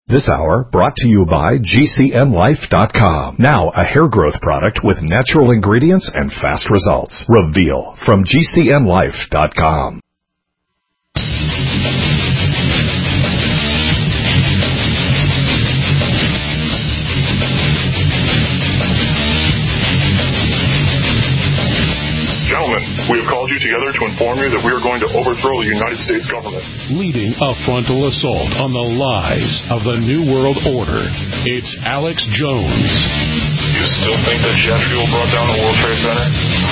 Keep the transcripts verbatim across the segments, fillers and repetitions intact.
This hour brought to you by G C N Life dot com. Now a hair growth product with natural ingredients and fast results. Reveal from G C N Life dot com. We have called you together to inform you that we are going to overthrow the United States government. Leading a frontal assault on the lies of the New World Order, it's Alex Jones. You still think that jet fuel brought down the World Trade Center?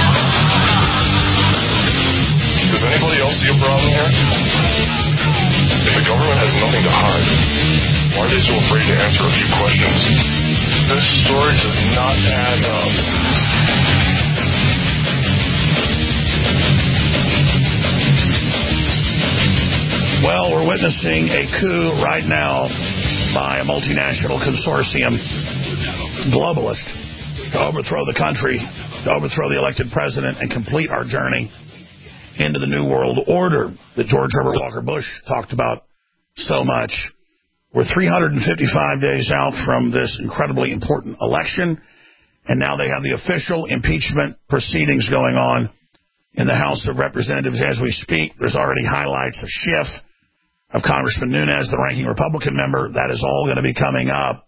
Does anybody else see a problem here? If the government has nothing to hide, why are they so afraid to answer a few questions? This story does not add up. Well, we're witnessing a coup right now by a multinational consortium, globalist, to overthrow the country, to overthrow the elected president, and complete our journey into the New World Order that George Herbert Walker Bush talked about so much. We're three hundred fifty-five days out from this incredibly important election, and now they have the official impeachment proceedings going on in the House of Representatives as we speak. There's already highlights of Schiff, of Congressman Nunes, the ranking Republican member. That is all going to be coming up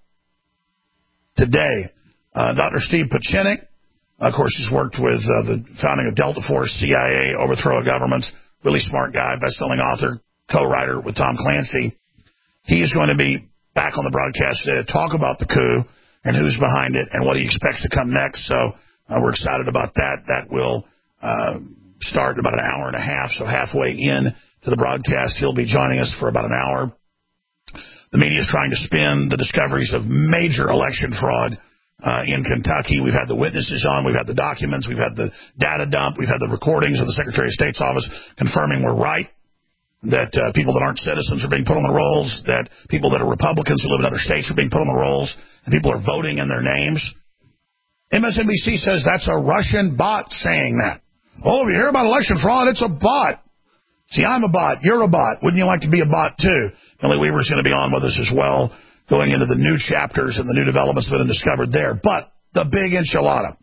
today. Uh, Doctor Steve Pieczenik, of course, he's worked with uh, the founding of Delta Force, C I A, overthrow of governments, really smart guy, best-selling author, co-writer with Tom Clancy. He is going to be back on the broadcast today to talk about the coup and who's behind it and what he expects to come next. So uh, we're excited about that. That will uh, start in about an hour and a half, so halfway in to the broadcast. He'll be joining us for about an hour. The media is trying to spin the discoveries of major election fraud uh, in Kentucky. We've had the witnesses on. We've had the documents. We've had the data dump. We've had the recordings of the Secretary of State's office confirming we're right, that uh, people that aren't citizens are being put on the rolls, that people that are Republicans who live in other states are being put on the rolls, and people are voting in their names. M S N B C says that's a Russian bot saying that. Oh, if you hear about election fraud, it's a bot. See, I'm a bot. You're a bot. Wouldn't you like to be a bot, too? Millie Weaver's going to be on with us as well, going into the new chapters and the new developments that have been discovered there. But the big enchilada.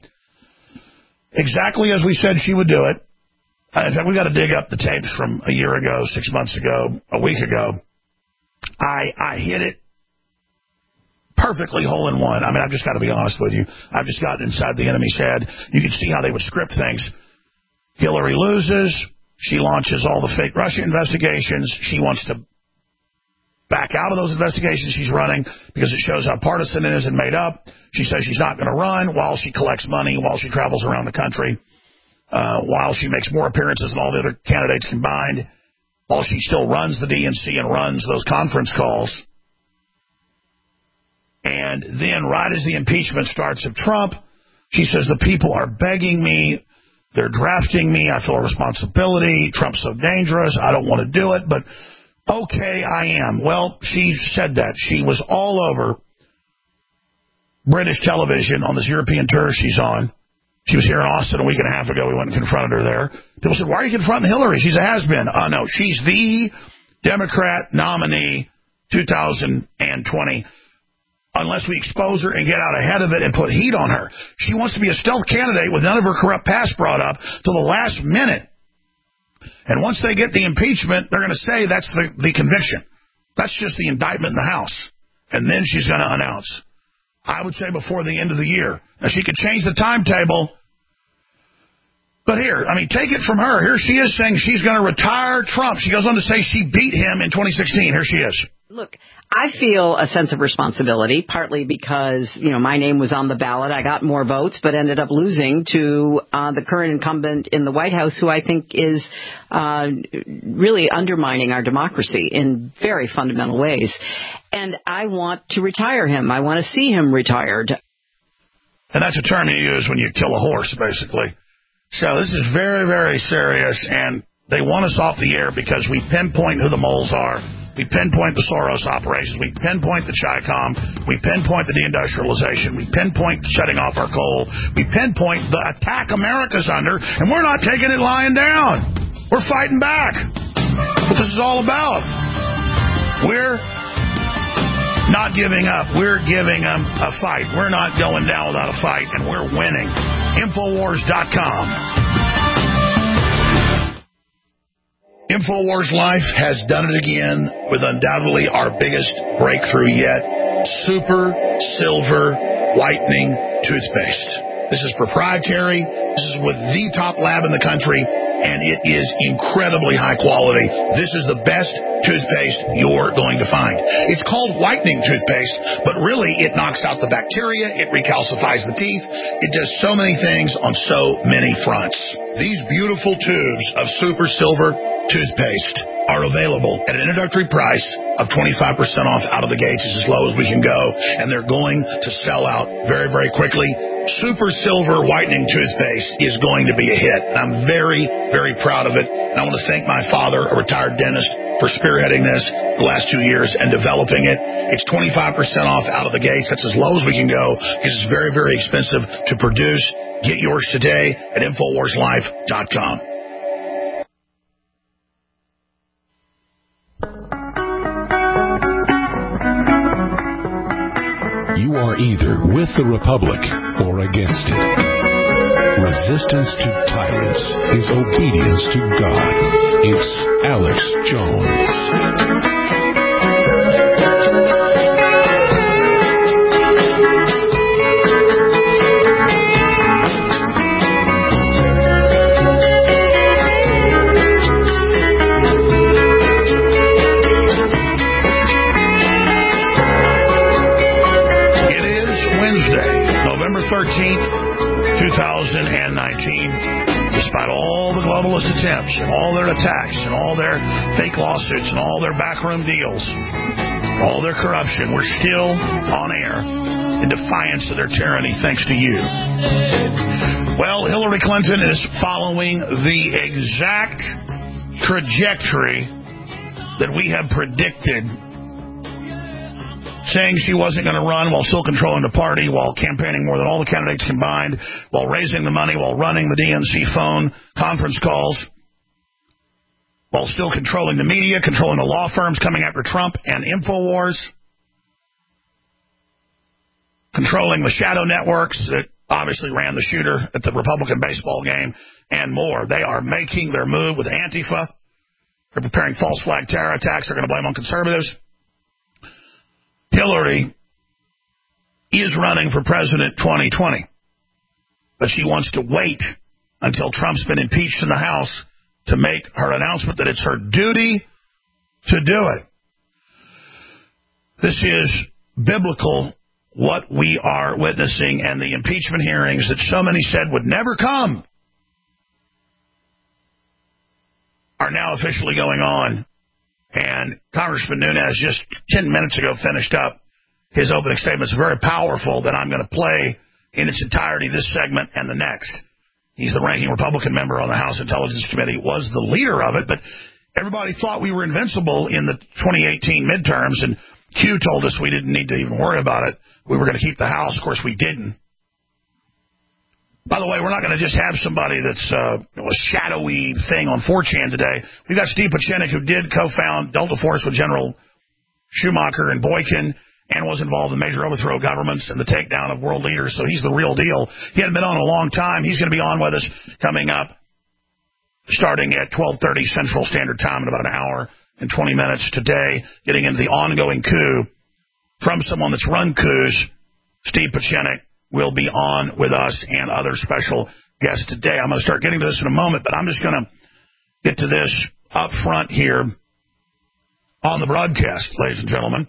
Exactly as we said she would do it. In fact, we've got to dig up the tapes from a year ago, six months ago, a week ago. I I hit it perfectly hole in one. I mean, I've just got to be honest with you. I've just gotten inside the enemy's head. You can see how they would script things. Hillary loses. She launches all the fake Russia investigations. She wants to back out of those investigations she's running because it shows how partisan it is and made up. She says she's not going to run while she collects money, while she travels around the country, uh, while she makes more appearances than all the other candidates combined, while she still runs the D N C and runs those conference calls. And then right as the impeachment starts of Trump, she says the people are begging me. They're drafting me. I feel a responsibility. Trump's so dangerous. I don't want to do it, but okay, I am. Well, she said that. She was all over British television on this European tour she's on. She was here in Austin a week and a half ago. We went and confronted her there. People said, why are you confronting Hillary? She's a has-been. Oh, no, she's the Democrat nominee two thousand twenty. Unless we expose her and get out ahead of it and put heat on her. She wants to be a stealth candidate with none of her corrupt past brought up till the last minute. And once they get the impeachment, they're going to say that's the, the conviction. That's just the indictment in the House. And then she's going to announce. I would say before the end of the year. Now, she could change the timetable. But here, I mean, take it from her. Here she is saying she's going to retire Trump. She goes on to say she beat him in twenty sixteen. Here she is. Look, I feel a sense of responsibility, partly because, you know, my name was on the ballot. I got more votes, but ended up losing to uh, the current incumbent in the White House, who I think is uh, really undermining our democracy in very fundamental ways. And I want to retire him. I want to see him retired. And that's a term you use when you kill a horse, basically. So this is very, very serious, and they want us off the air because we pinpoint who the moles are. We pinpoint the Soros operations. We pinpoint the Chi-Com. We pinpoint the deindustrialization. We pinpoint shutting off our coal. We pinpoint the attack America's under, and we're not taking it lying down. We're fighting back. What this is all about. We're not not giving up. We're giving them a fight. We're not going down without a fight, and we're winning. Infowars dot com. Infowars Life has done it again with undoubtedly our biggest breakthrough yet. Super Silver Whitening Toothpaste. This is proprietary. This is with the top lab in the country, and it is incredibly high quality. This is the best toothpaste you're going to find. It's called whitening toothpaste, but really it knocks out the bacteria, it recalcifies the teeth, it does so many things on so many fronts. These beautiful tubes of Super Silver toothpaste are available at an introductory price of twenty-five percent off out of the gates. It's as low as we can go, and they're going to sell out very, very quickly. Super Silver Whitening Toothpaste is going to be a hit. I'm very, very proud of it, and I want to thank my father, a retired dentist, for spearheading this the last two years and developing it. It's twenty-five percent off out of the gates. That's as low as we can go because it's very, very expensive to produce. Get yours today at Infowars Life dot com. You are either with the Republic or against it. Resistance to tyrants is obedience to God. It's Alex Jones. thirteenth, twenty nineteen, despite all the globalist attempts and all their attacks and all their fake lawsuits and all their backroom deals, all their corruption, we're still on air in defiance of their tyranny thanks to you. Well, Hillary Clinton is following the exact trajectory that we have predicted, saying she wasn't going to run while still controlling the party, while campaigning more than all the candidates combined, while raising the money, while running the D N C phone conference calls, while still controlling the media, controlling the law firms coming after Trump and InfoWars, controlling the shadow networks that obviously ran the shooter at the Republican baseball game, and more. They are making their move with Antifa. They're preparing false flag terror attacks. They're going to blame on conservatives. Hillary is running for president twenty twenty, but she wants to wait until Trump's been impeached in the House to make her announcement that it's her duty to do it. This is biblical, what we are witnessing, and the impeachment hearings that so many said would never come are now officially going on. And Congressman Nunes just ten minutes ago finished up his opening statement. It's very powerful that I'm going to play in its entirety this segment and the next. He's the ranking Republican member on the House Intelligence Committee, was the leader of it, but everybody thought we were invincible in the twenty eighteen midterms, and Q told us we didn't need to even worry about it. We were going to keep the House. Of course, we didn't. By the way, we're not going to just have somebody that's uh, a shadowy thing on four chan today. We've got Steve Pieczenik, who did co-found Delta Force with General Schumacher and Boykin and was involved in major overthrow governments and the takedown of world leaders, so he's the real deal. He hadn't been on a long time. He's going to be on with us coming up starting at twelve thirty Central Standard Time in about an hour and twenty minutes today, getting into the ongoing coup from someone that's run coups. Steve Pieczenik will be on with us and other special guests today. I'm going to start getting to this in a moment, but I'm just going to get to this up front here on the broadcast, ladies and gentlemen.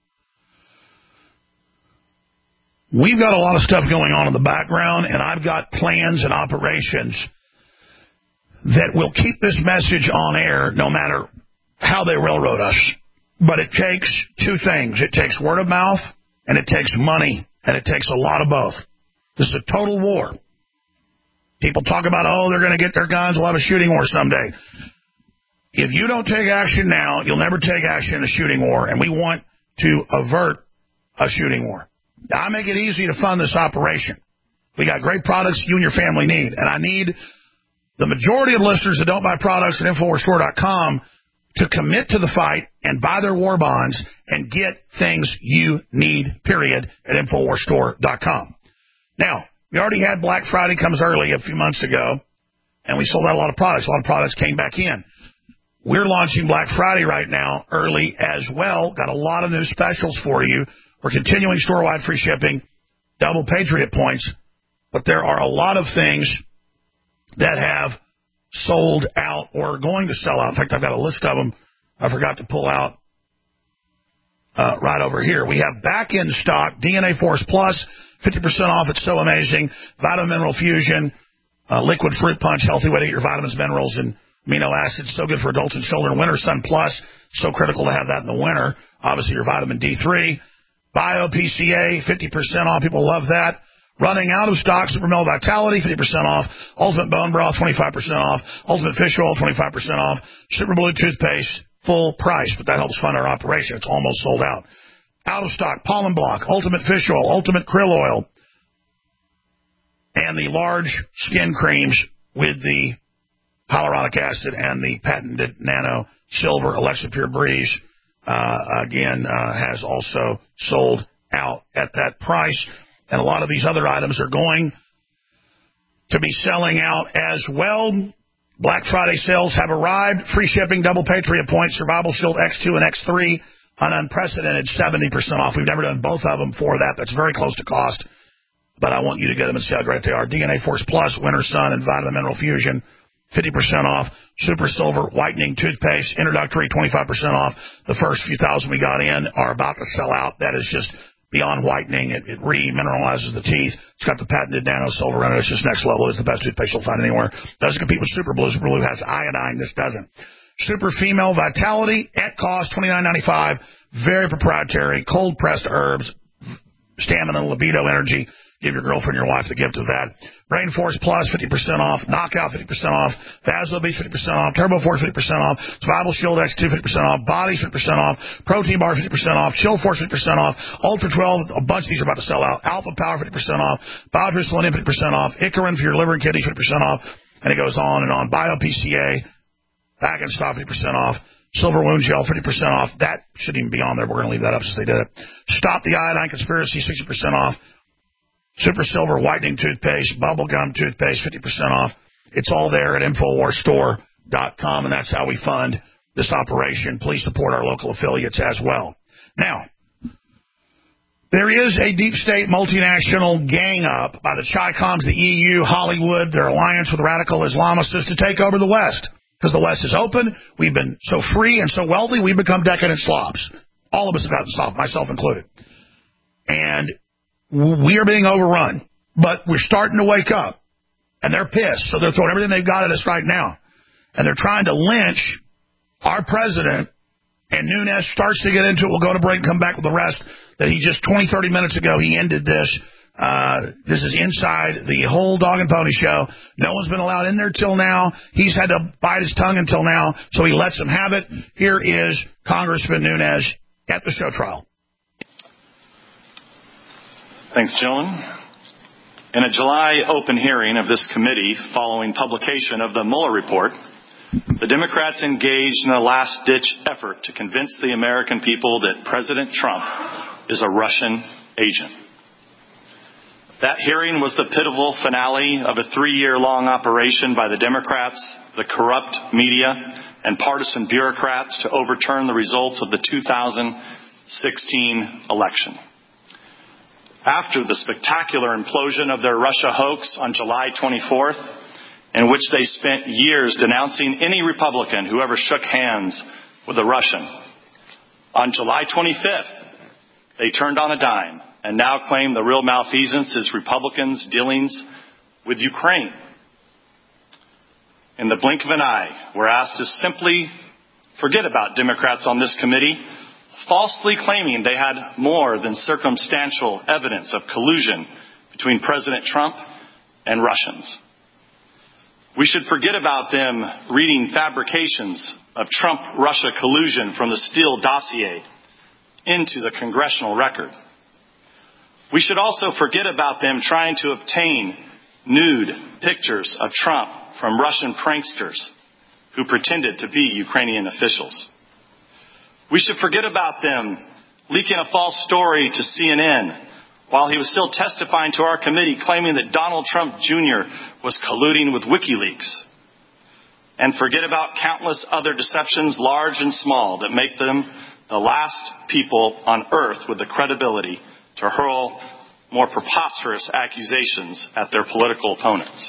We've got a lot of stuff going on in the background, and I've got plans and operations that will keep this message on air no matter how they railroad us. But it takes two things. It takes word of mouth, and it takes money. And it takes a lot of both. This is a total war. People talk about, oh, they're going to get their guns, we'll have a shooting war someday. If you don't take action now, you'll never take action in a shooting war, and we want to avert a shooting war. Now, I make it easy to fund this operation. We got great products you and your family need, and I need the majority of listeners that don't buy products at Infowars Store dot com to commit to the fight and buy their war bonds and get things you need, period, at Infowars Store dot com. Now, we already had Black Friday comes early a few months ago, and we sold out a lot of products. A lot of products came back in. We're launching Black Friday right now early as well. Got a lot of new specials for you. We're continuing store-wide free shipping, double Patriot points, but there are a lot of things that have sold out or are going to sell out. In fact, I've got a list of them I forgot to pull out uh, right over here. We have back in stock D N A Force Plus, fifty percent off. It's so amazing. Vitamin Mineral Fusion, uh, Liquid Fruit Punch, healthy way to get your vitamins, minerals, and amino acids. So good for adults and children. Winter Sun Plus, so critical to have that in the winter. Obviously, your vitamin D three. Bio P C A, fifty percent off. People love that. Running out of stock, Super Male Vitality, fifty percent off. Ultimate Bone Broth, twenty-five percent off. Ultimate Fish Oil, twenty-five percent off. Super Blue Toothpaste, full price, but that helps fund our operation. It's almost sold out. Out of stock, Pollen Block, Ultimate Fish Oil, Ultimate Krill Oil, and the large skin creams with the hyaluronic acid and the patented Nano Silver Alexa Pure Breeze, uh, again, uh, has also sold out at that price. And a lot of these other items are going to be selling out as well. Black Friday sales have arrived. Free shipping, double Patriot points, Survival Shield X two and X three, an unprecedented seventy percent off. We've never done both of them for that. That's very close to cost. But I want you to get them and see how great they are. D N A Force Plus, Winter Sun, and Vitamin Mineral Fusion, fifty percent off. Super Silver Whitening Toothpaste, introductory, twenty-five percent off. The first few thousand we got in are about to sell out. That is just beyond whitening. It, it re-mineralizes the teeth. It's got the patented Nano Silver in it. It's just next level. It's the best toothpaste you'll find anywhere. Doesn't compete with Super Blue. Super Blue has iodine. This doesn't. Super Female Vitality at cost, twenty-nine ninety-five. Very proprietary. Cold-pressed herbs. Stamina, libido, energy. Give your girlfriend, your wife the gift of that. Brain Force Plus, fifty percent off. Knockout, fifty percent off. Vaso Beast, fifty percent off. Turbo Force, fifty percent off. Survival Shield X two, fifty percent off. Body, fifty percent off. Protein Bar, fifty percent off. Chill Force, fifty percent off. Ultra twelve, a bunch of these are about to sell out. Alpha Power, fifty percent off. Biotrue Selenium, fifty percent off. Icarin for your liver and kidneys, fifty percent off. And it goes on and on. Bio P C A, back in stock, fifty percent off. Silver Wound Gel, fifty percent off. That shouldn't even be on there. We're going to leave that up since they did it. Stop the Iodine Conspiracy, sixty percent off. Super Silver Whitening Toothpaste, Bubblegum Toothpaste, fifty percent off. It's all there at Infowars Store dot com, and that's how we fund this operation. Please support our local affiliates as well. Now, there is a deep state multinational gang up by the Chi-Coms, the E U, Hollywood, their alliance with radical Islamists to take over the West. Because the West is open, we've been so free and so wealthy, we've become decadent slobs. All of us have gotten soft, myself included. And we are being overrun, but we're starting to wake up, and they're pissed, so they're throwing everything they've got at us right now, and they're trying to lynch our president, and Nunes starts to get into it. We'll go to break and come back with the rest, that he just twenty, thirty minutes ago, he ended this. Uh, this is inside the whole Dog and Pony show. No one's been allowed in there till now. He's had to bite his tongue until now, so he lets them have it. Here is Congressman Nunes at the show trial. Thanks, Joan. In a July open hearing of this committee following publication of the Mueller report, the Democrats engaged in a last-ditch effort to convince the American people that President Trump is a Russian agent. That hearing was the pivotal finale of a three-year-long operation by the Democrats, the corrupt media, and partisan bureaucrats to overturn the results of the two thousand sixteen election. After the spectacular implosion of their Russia hoax on July twenty-fourth, in which they spent years denouncing any Republican who ever shook hands with a Russian, on July twenty-fifth, they turned on a dime and now claim the real malfeasance is Republicans' dealings with Ukraine. In the blink of an eye, we're asked to simply forget about Democrats on this committee, falsely claiming they had more than circumstantial evidence of collusion between President Trump and Russians. We should forget about them reading fabrications of Trump-Russia collusion from the Steele dossier into the congressional record. We should also forget about them trying to obtain nude pictures of Trump from Russian pranksters who pretended to be Ukrainian officials. We should forget about them leaking a false story to C N N while he was still testifying to our committee claiming that Donald Trump Junior was colluding with WikiLeaks. And forget about countless other deceptions, large and small, that make them the last people on earth with the credibility to hurl more preposterous accusations at their political opponents.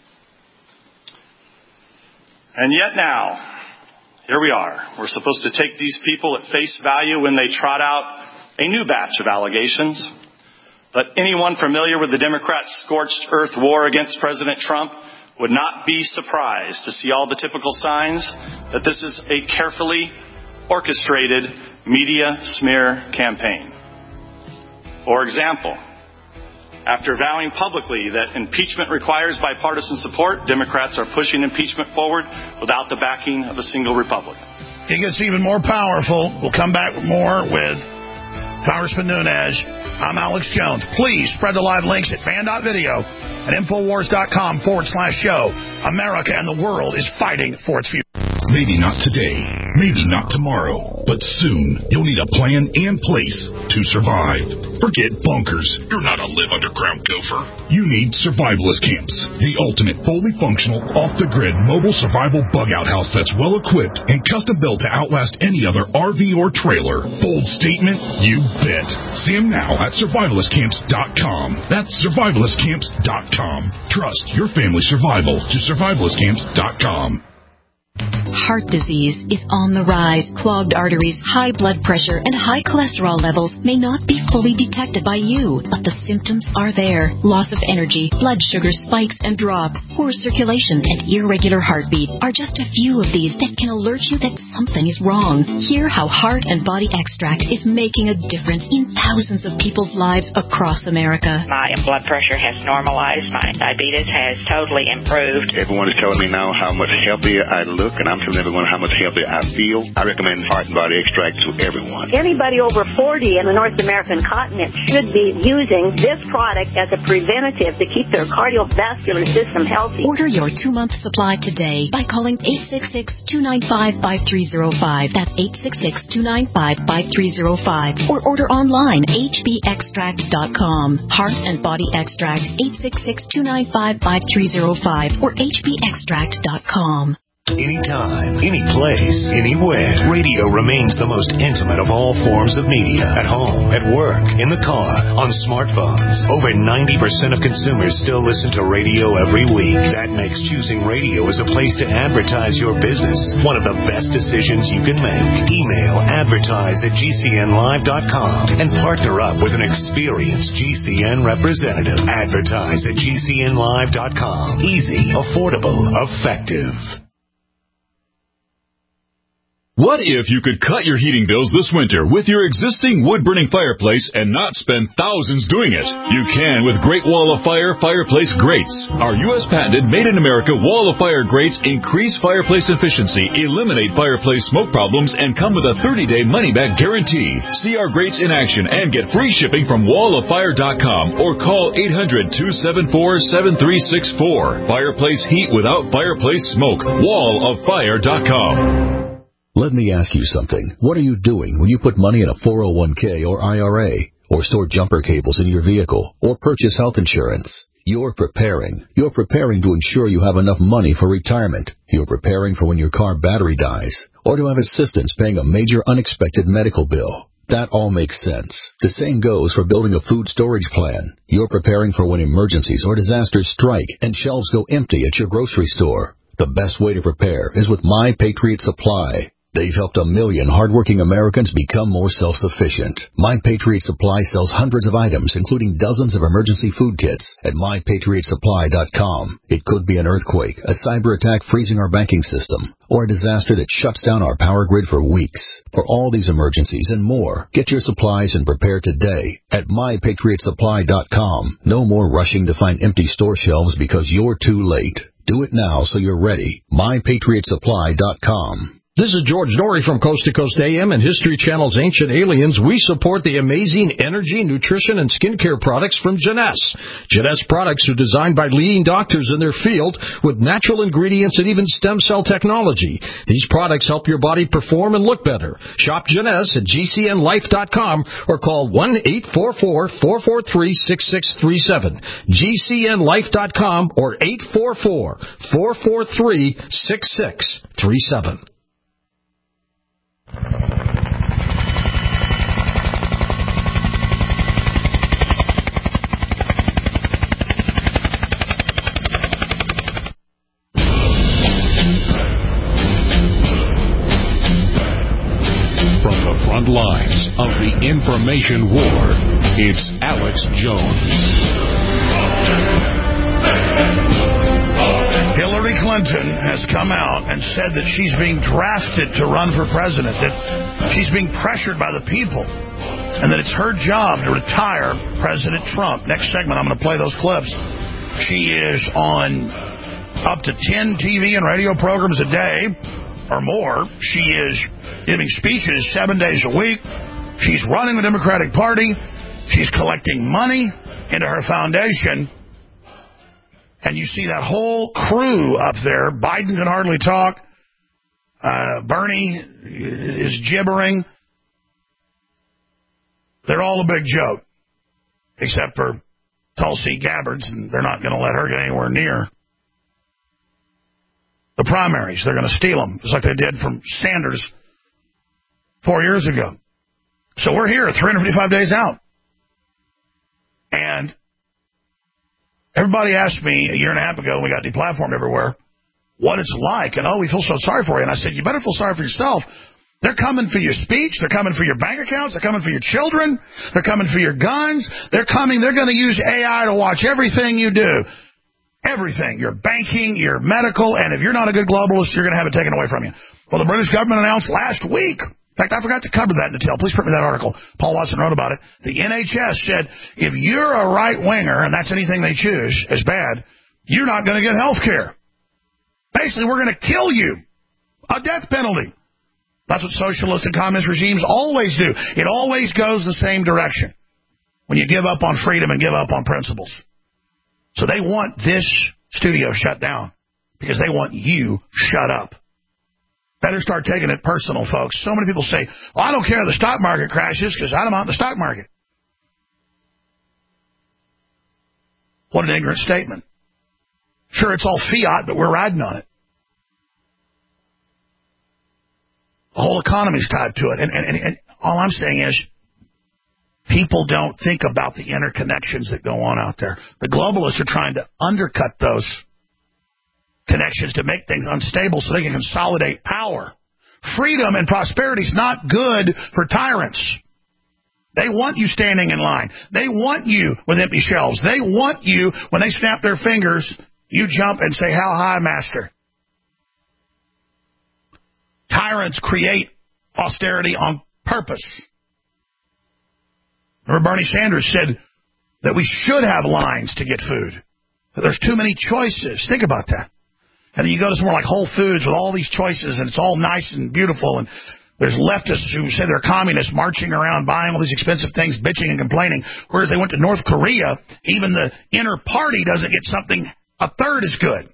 And yet now, here we are. We're supposed to take these people at face value when they trot out a new batch of allegations. But anyone familiar with the Democrats' scorched earth war against President Trump would not be surprised to see all the typical signs that this is a carefully orchestrated media smear campaign. For example, after vowing publicly that impeachment requires bipartisan support, Democrats are pushing impeachment forward without the backing of a single Republican. It gets even more powerful. We'll come back with more with Congressman Nunes. I'm Alex Jones. Please spread the live links at fan dot video and Infowars.com forward slash show. America and the world is fighting for its future. Maybe not today, maybe not tomorrow, but soon you'll need a plan in place to survive. Forget bunkers. You're not a live underground gopher. You need survivalist camps, the ultimate fully functional, off-the-grid mobile survival bug-out house that's well-equipped and custom-built to outlast any other R V or trailer. Bold statement? You bet. See them now at survivalist camps dot com. That's survivalist camps dot com. Trust your family's survival to survivalist camps dot com. Heart disease is on the rise. Clogged arteries, high blood pressure, and high cholesterol levels may not be fully detected by you, but the symptoms are there. Loss of energy, blood sugar spikes and drops, poor circulation, and irregular heartbeat are just a few of these that can alert you that something is wrong. Hear how Heart and Body Extract is making a difference in thousands of people's lives across America. My blood pressure has normalized. My diabetes has totally improved. Everyone is telling me now how much healthier I look, and I'm telling everyone how much healthier I feel. I recommend Heart and Body Extract to everyone. Anybody over forty in the North American continent should be using this product as a preventative to keep their cardiovascular system healthy. Order your two-month supply today by calling eight six six, two nine five, five three zero five. That's eight six six, two nine five, five three zero five. Or order online, H B extract dot com. Heart and Body Extract, eight six six, two nine five, five three zero five or H B extract dot com. Anytime, any place, anywhere. Radio remains the most intimate of all forms of media. At home, at work, in the car, on smartphones. Over ninety percent of consumers still listen to radio every week. That makes choosing radio as a place to advertise your business one of the best decisions you can make. Email advertise at G C N live dot com and partner up with an experienced G C N representative. Advertise at G C N live dot com. Easy, affordable, effective. What if you could cut your heating bills this winter with your existing wood-burning fireplace and not spend thousands doing it? You can with Great Wall of Fire Fireplace Grates. Our U S patented made-in-America Wall of Fire grates increase fireplace efficiency, eliminate fireplace smoke problems, and come with a thirty-day money-back guarantee. See our grates in action and get free shipping from wall of fire dot com or call eight hundred, two seven four, seven three six four. Fireplace heat without fireplace smoke. wall of fire dot com. Let me ask you something. What are you doing when you put money in a four oh one k or I R A, or store jumper cables in your vehicle, or purchase health insurance? You're preparing. You're preparing to ensure you have enough money for retirement. You're preparing for when your car battery dies, or to have assistance paying a major unexpected medical bill. That all makes sense. The same goes for building a food storage plan. You're preparing for when emergencies or disasters strike and shelves go empty at your grocery store. The best way to prepare is with My Patriot Supply. They've helped a million hardworking Americans become more self-sufficient. My Patriot Supply sells hundreds of items, including dozens of emergency food kits, at my patriot supply dot com. It could be an earthquake, a cyber attack freezing our banking system, or a disaster that shuts down our power grid for weeks. For all these emergencies and more, get your supplies and prepare today at my patriot supply dot com. No more rushing to find empty store shelves because you're too late. Do it now so you're ready. my patriot supply dot com. This is George Norrie from Coast to Coast A M and History Channel's Ancient Aliens. We support the amazing energy, nutrition, and skincare products from Jeunesse. Jeunesse products are designed by leading doctors in their field with natural ingredients and even stem cell technology. These products help your body perform and look better. Shop Jeunesse at G C N life dot com or call one eight four four, four four three, six six three seven. G C N life dot com or eight four four, four four three, six six three seven. From the front lines of the information war, it's Alex Jones. Hillary Clinton has come out and said that she's being drafted to run for president, that she's being pressured by the people, and that it's her job to retire President Trump. Next segment, I'm going to play those clips. She is on up to ten T V and radio programs a day or more. She is giving speeches seven days a week. She's running the Democratic Party. She's collecting money into her foundation. And you see that whole crew up there. Biden can hardly talk. Uh, Bernie is gibbering. They're all a big joke, except for Tulsi Gabbard, and they're not going to let her get anywhere near the primaries. They're going to steal them, just like they did from Sanders four years ago. So we're here, three hundred fifty-five days out. And everybody asked me a year and a half ago when we got deplatformed everywhere what it's like. And, oh, we feel so sorry for you. And I said, you better feel sorry for yourself. They're coming for your speech. They're coming for your bank accounts. They're coming for your children. They're coming for your guns. They're coming. They're going to use A I to watch everything you do. Everything. Your banking, your medical. And if you're not a good globalist, you're going to have it taken away from you. Well, the British government announced last week. In fact, I forgot to cover that in detail. Please print me that article. Paul Watson wrote about it. The N H S said, if you're a right-winger, and that's anything they choose as bad, you're not going to get health care. Basically, we're going to kill you. A death penalty. That's what socialist and communist regimes always do. It always goes the same direction when you give up on freedom and give up on principles. So they want this studio shut down because they want you shut up. Better start taking it personal, folks. So many people say, well, I don't care if the stock market crashes because I'm not in the stock market. What an ignorant statement. Sure, it's all fiat, but we're riding on it. The whole economy's tied to it. And, and, and, and all I'm saying is people don't think about the interconnections that go on out there. The globalists are trying to undercut those connections to make things unstable so they can consolidate power. Freedom and prosperity is not good for tyrants. They want you standing in line. They want you with empty shelves. They want you, when they snap their fingers, you jump and say, how high, master? Tyrants create austerity on purpose. Remember, Bernie Sanders said that we should have lines to get food. That there's too many choices. Think about that. And then you go to somewhere like Whole Foods with all these choices, and it's all nice and beautiful, and there's leftists who say they're communists marching around buying all these expensive things, bitching and complaining, whereas they went to North Korea, even the inner party doesn't get something a third as good.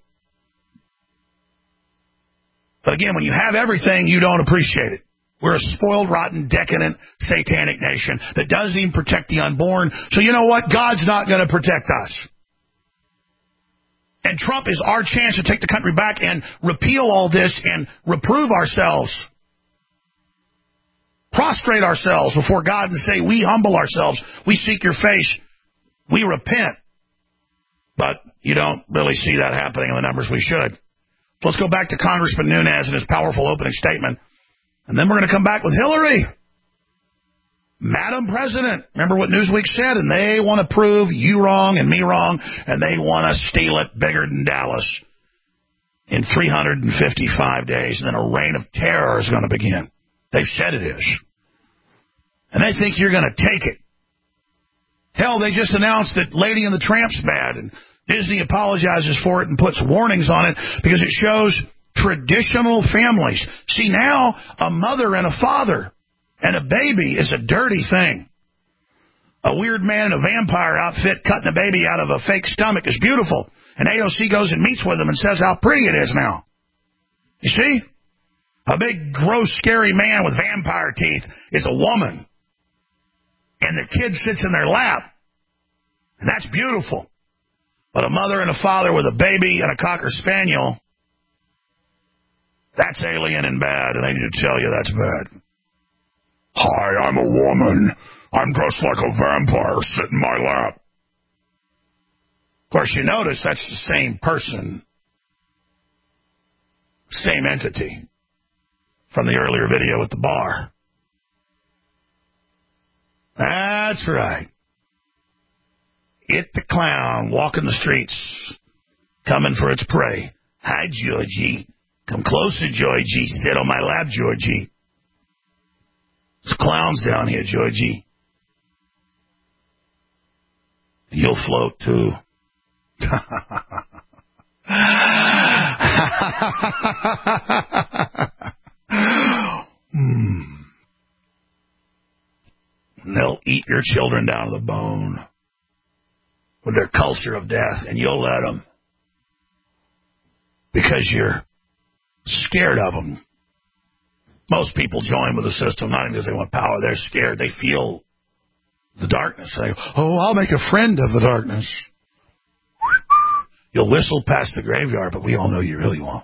But again, when you have everything, you don't appreciate it. We're a spoiled, rotten, decadent, satanic nation that doesn't even protect the unborn. So you know what? God's not going to protect us. And Trump is our chance to take the country back and repeal all this and reprove ourselves. Prostrate ourselves before God and say, we humble ourselves. We seek your face. We repent. But you don't really see that happening in the numbers we should. So let's go back to Congressman Nunes and his powerful opening statement. And then we're going to come back with Hillary. Madam President, remember what Newsweek said? And they want to prove you wrong and me wrong, and they want to steal it bigger than Dallas in three hundred fifty-five days. And then a reign of terror is going to begin. They've said it is. And they think you're going to take it. Hell, they just announced that Lady and the Tramp's bad, and Disney apologizes for it and puts warnings on it because it shows traditional families. See, now a mother and a father and a baby is a dirty thing. A weird man in a vampire outfit cutting a baby out of a fake stomach is beautiful. And A O C goes and meets with him and says how pretty it is now. You see? A big, gross, scary man with vampire teeth is a woman. And the kid sits in their lap. And that's beautiful. But a mother and a father with a baby and a Cocker Spaniel, that's alien and bad, and I need to tell you that's bad. Hi, I'm a woman. I'm dressed like a vampire. Sit in my lap. Of course, you notice that's the same person. Same entity from the earlier video at the bar. That's right. It the clown walking the streets, coming for its prey. Hi, Georgie. Come closer, Georgie. Sit on my lap, Georgie. There's clowns down here, Georgie. You'll float, too. mm. They'll eat your children down to the bone with their culture of death, and you'll let them because you're scared of them. Most people join with the system, not even because they want power. They're scared. They feel the darkness. They go, oh, I'll make a friend of the darkness. You'll whistle past the graveyard, but we all know you really won't.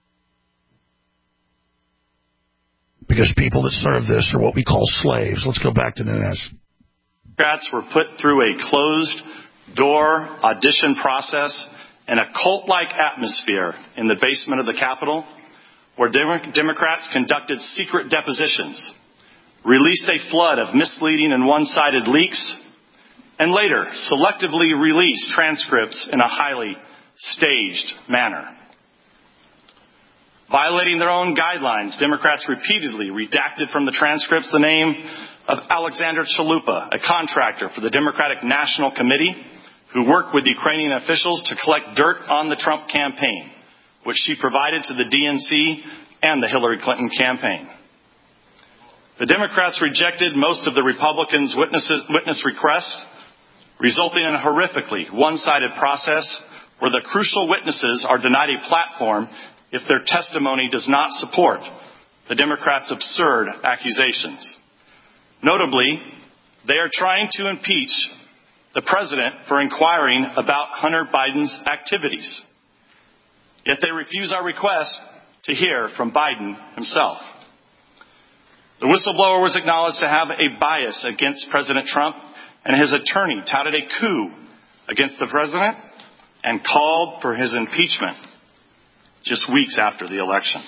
Because people that serve this are what we call slaves. Let's go back to Nunes. Democrats were put through a closed-door audition process and a cult-like atmosphere in the basement of the Capitol, where Democrats conducted secret depositions, released a flood of misleading and one-sided leaks, and later selectively released transcripts in a highly staged manner. Violating their own guidelines, Democrats repeatedly redacted from the transcripts the name of Alexander Chalupa, a contractor for the Democratic National Committee who worked with Ukrainian officials to collect dirt on the Trump campaign, which she provided to the D N C and the Hillary Clinton campaign. The Democrats rejected most of the Republicans' witnesses, witness requests, resulting in a horrifically one-sided process where the crucial witnesses are denied a platform if their testimony does not support the Democrats' absurd accusations. Notably, they are trying to impeach the president for inquiring about Hunter Biden's activities. Yet they refuse our request to hear from Biden himself. The whistleblower was acknowledged to have a bias against President Trump, and his attorney touted a coup against the president and called for his impeachment just weeks after the election.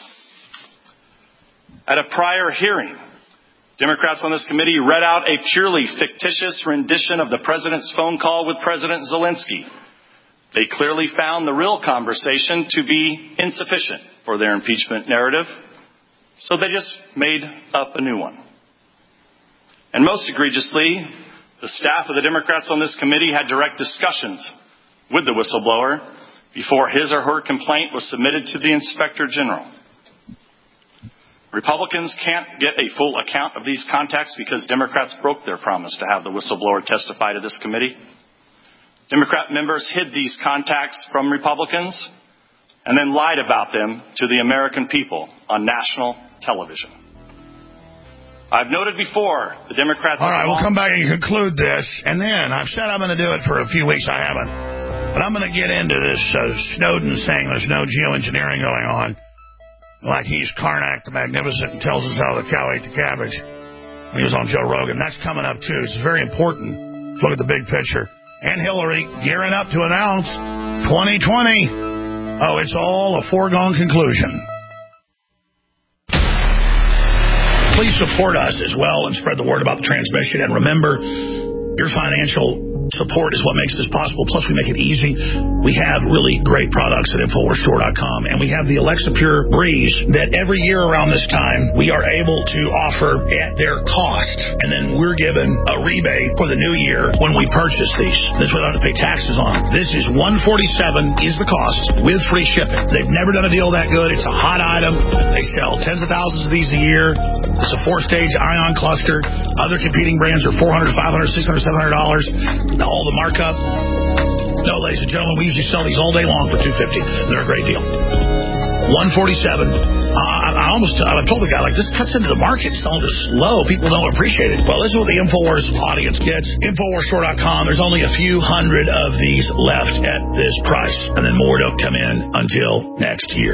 At a prior hearing, Democrats on this committee read out a purely fictitious rendition of the president's phone call with President Zelensky. They clearly found the real conversation to be insufficient for their impeachment narrative, so they just made up a new one. And most egregiously, the staff of the Democrats on this committee had direct discussions with the whistleblower before his or her complaint was submitted to the Inspector General. Republicans can't get a full account of these contacts because Democrats broke their promise to have the whistleblower testify to this committee. Democrat members hid these contacts from Republicans and then lied about them to the American people on national television. I've noted before the Democrats... All right, we'll come back and conclude this, and then I've said I'm going to do it for a few weeks. I haven't. But I'm going to get into this uh, Snowden saying there's no geoengineering going on, like he's Karnak the Magnificent and tells us how the cow ate the cabbage when he was on Joe Rogan. That's coming up, too. It's very important. Look at the big picture. And Hillary gearing up to announce twenty twenty. Oh, it's all a foregone conclusion. Please support us as well and spread the word about the transmission. And remember, your financial support is what makes this possible. Plus, we make it easy. We have really great products at Infowars Store dot com, and we have the Alexa Pure Breeze that every year around this time, we are able to offer at their cost, and then we're given a rebate for the new year when we purchase these. This way we don't have to pay taxes on them. This is one hundred forty-seven dollars is the cost with free shipping. They've never done a deal that good. It's a hot item. They sell tens of thousands of these a year. It's a four-stage ion cluster. Other competing brands are four hundred dollars, five hundred dollars, six hundred dollars, seven hundred dollars. All the markup. No, ladies and gentlemen, we usually sell these all day long for two hundred fifty dollars. They're a great deal. one forty-seven. Uh, I, I almost, I told the guy, like, this cuts into the market. It's all just slow. People don't appreciate it. Well, this is what the Infowars audience gets. Infowars Store dot com. There's only a few hundred of these left at this price. And then more don't come in until next year.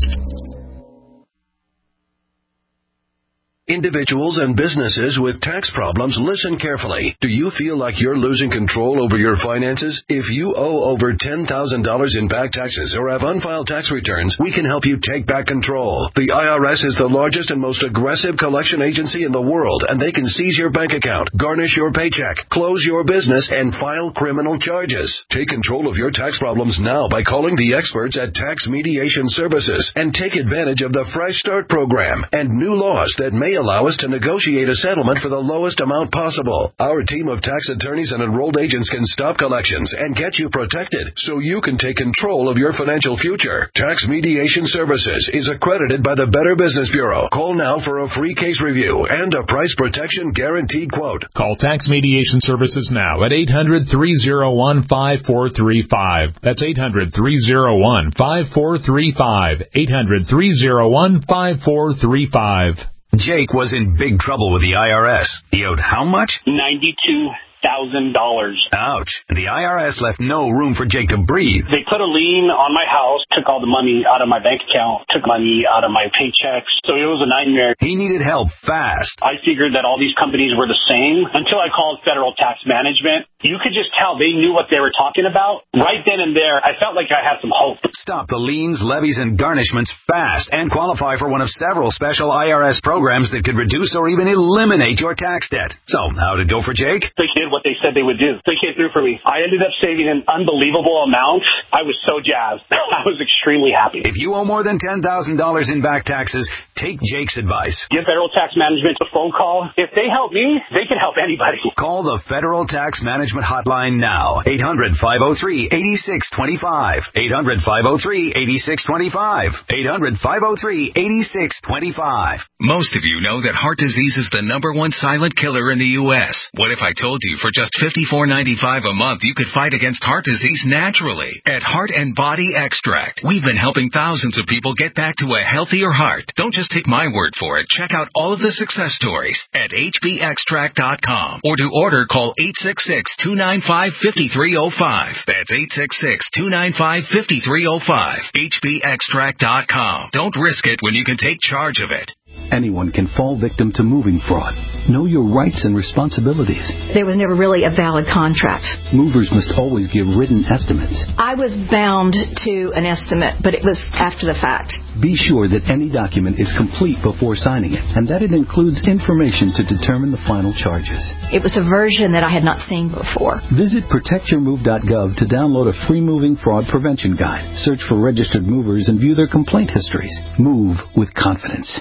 Individuals and businesses with tax problems, listen carefully. Do you feel like you're losing control over your finances? If you owe over ten thousand dollars in back taxes or have unfiled tax returns, we can help you take back control. The I R S is the largest and most aggressive collection agency in the world, and they can seize your bank account, garnish your paycheck, close your business, and file criminal charges. Take control of your tax problems now by calling the experts at Tax Mediation Services and take advantage of the Fresh Start program and new laws that may allow us to negotiate a settlement for the lowest amount possible. Our team of tax attorneys and enrolled agents can stop collections and get you protected so you can take control of your financial future. Tax Mediation Services is accredited by the Better Business Bureau. Call now for a free case review and a price protection guaranteed quote. Call Tax Mediation Services now at eight hundred, three oh one, five four three five. That's eight hundred, three oh one, five four three five. eight hundred, three oh one, five four three five. Jake was in big trouble with the I R S. He owed how much? ninety-two thousand dollars. Ouch. And the I R S left no room for Jake to breathe. They put a lien on my house, took all the money out of my bank account, took money out of my paychecks. So it was a nightmare. He needed help fast. I figured that all these companies were the same until I called Federal Tax Management. You could just tell they knew what they were talking about. Right then and there, I felt like I had some hope. Stop the liens, levies, and garnishments fast and qualify for one of several special I R S programs that could reduce or even eliminate your tax debt. So, how'd it go for Jake? They did what they said they would do. They came through for me. I ended up saving an unbelievable amount. I was so jazzed. I was extremely happy. If you owe more than ten thousand dollars in back taxes, take Jake's advice. Give Federal Tax Management a phone call. If they help me, they can help anybody. Call the Federal Tax Management Hotline now. eight hundred, five oh three, eight six two five. eight hundred, five oh three, eight six two five. eight hundred, five oh three, eight six two five. Most of you know that heart disease is the number one silent killer in the U S. What if I told you for just fifty-four ninety-five a month you could fight against heart disease naturally? At Heart and Body Extract, we've been helping thousands of people get back to a healthier heart. Don't just take my word for it. Check out all of the success stories at H B extract dot com, or to order, call eight six six, two nine five, five three zero five. That's eight six six, two nine five, five three zero five. H B extract dot com. Don't risk it when you can take charge of it. Anyone can fall victim to moving fraud. Know your rights and responsibilities. There was never really a valid contract. Movers must always give written estimates. I was bound to an estimate, but it was after the fact. Be sure that any document is complete before signing it, and that it includes information to determine the final charges. It was a version that I had not seen before. Visit protect your move dot gov to download a free moving fraud prevention guide. Search for registered movers and view their complaint histories. Move with confidence.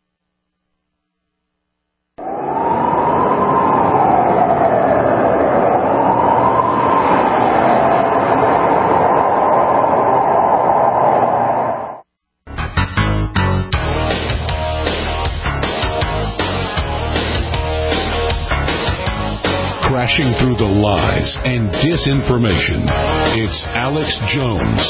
Crashing through the lies and disinformation. It's Alex Jones.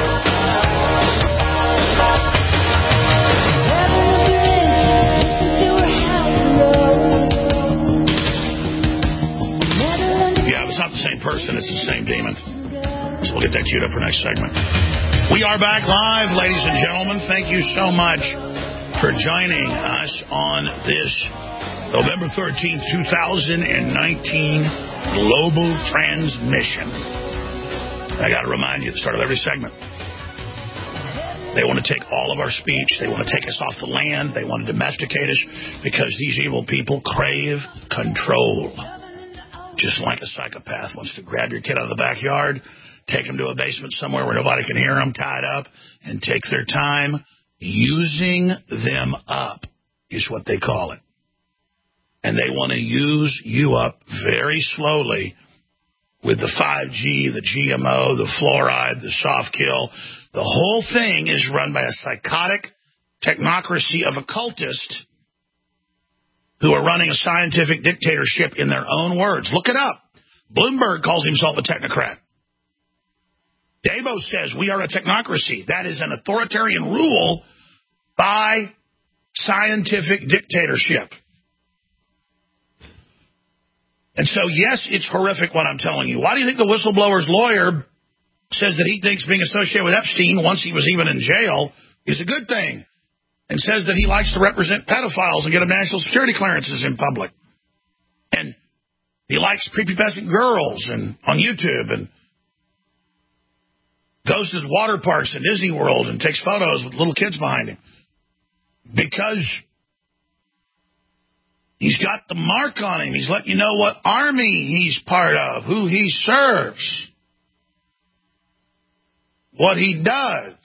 Yeah, it's not the same person. It's the same demon. So we'll get that queued up for next segment. We are back live, ladies and gentlemen. Thank you so much for joining us on this November thirteenth, two thousand nineteen global transmission. I got to remind you at the start of every segment. They want to take all of our speech. They want to take us off the land. They want to domesticate us because these evil people crave control. Just like a psychopath wants to grab your kid out of the backyard, take him to a basement somewhere where nobody can hear him, tied up, and take their time. Using them up is what they call it. And they want to use you up very slowly with the five G, the G M O, the fluoride, the soft kill. The whole thing is run by a psychotic technocracy of occultists who are running a scientific dictatorship in their own words. Look it up. Bloomberg calls himself a technocrat. Dabo says we are a technocracy. That is an authoritarian rule by scientific dictatorship. And so, yes, it's horrific what I'm telling you. Why do you think the whistleblower's lawyer says that he thinks being associated with Epstein once he was even in jail is a good thing? And says that he likes to represent pedophiles and get them national security clearances in public. And he likes prepubescent girls and on YouTube and goes to the water parks in Disney World and takes photos with little kids behind him. Because he's got the mark on him. He's letting you know what army he's part of, who he serves, what he does.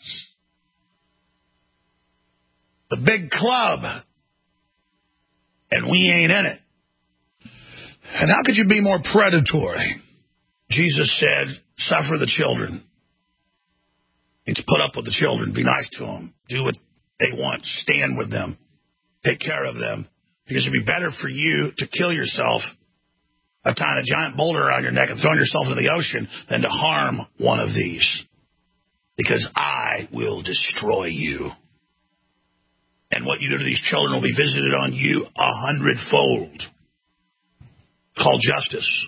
The big club. And we ain't in it. And how could you be more predatory? Jesus said, suffer the children. It's put up with the children. Be nice to them. Do what they want. Stand with them. Take care of them. Because it'd be better for you to kill yourself by tying a giant boulder around your neck and throwing yourself into the ocean than to harm one of these. Because I will destroy you. And what you do to these children will be visited on you a hundredfold. Called justice.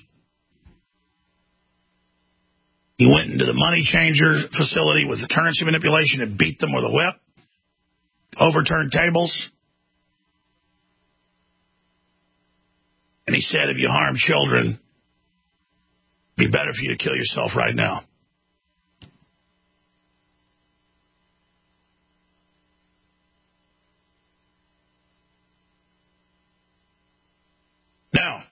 He went into the money changer facility with the currency manipulation and beat them with a whip. Overturned tables. And he said, if you harm children, it'd be better for you to kill yourself right now. Now,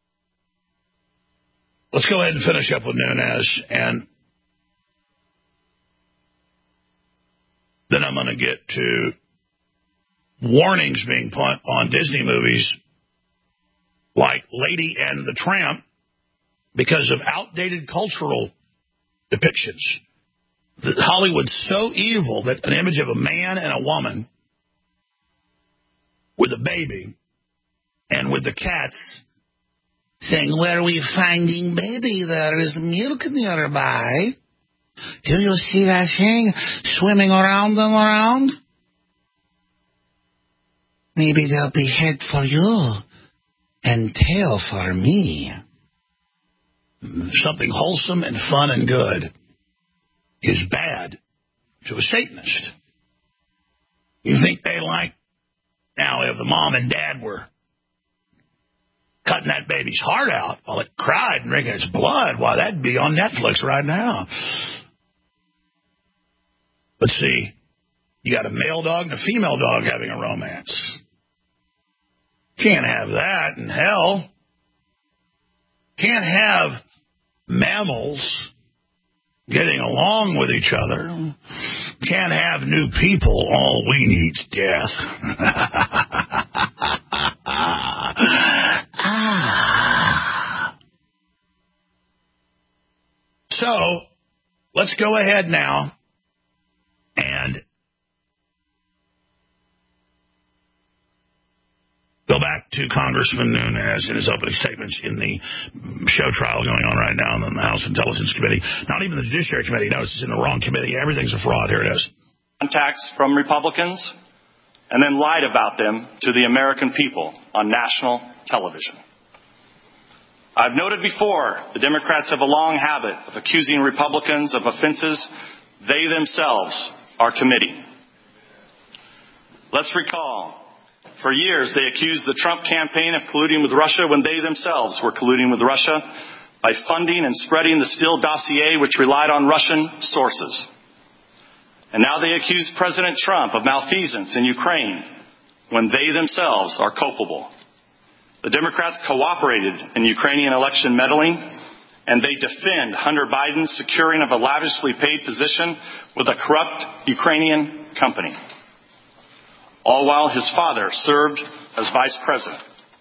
let's go ahead and finish up with Nunes, and then I'm going to get to warnings being put on Disney movies like Lady and the Tramp because of outdated cultural depictions. Hollywood's so evil that an image of a man and a woman with a baby and with the cats saying, where are we finding baby? There is milk nearby. Do you see that thing swimming around and around? Maybe there'll be head for you and tail for me. Something wholesome and fun and good is bad to a Satanist. You think they like, now if the mom and dad were cutting that baby's heart out while it cried and drinking its blood, why, that'd be on Netflix right now. But see, you got a male dog and a female dog having a romance. Can't have that in hell. Can't have mammals getting along with each other. Can't have new people. All we need's death. ah. So, let's go ahead now and go back to Congressman Nunes in his opening statements in the show trial going on right now in the House Intelligence Committee. Not even the Judiciary Committee. Notice it's in the wrong committee. Everything's a fraud. Here it is. Contacts from Republicans and then lied about them to the American people on national television. I've noted before, the Democrats have a long habit of accusing Republicans of offenses they themselves are committing. Let's recall, for years they accused the Trump campaign of colluding with Russia when they themselves were colluding with Russia by funding and spreading the Steele dossier, which relied on Russian sources. And now they accuse President Trump of malfeasance in Ukraine when they themselves are culpable. The Democrats cooperated in Ukrainian election meddling, and they defend Hunter Biden's securing of a lavishly paid position with a corrupt Ukrainian company, all while his father served as vice president.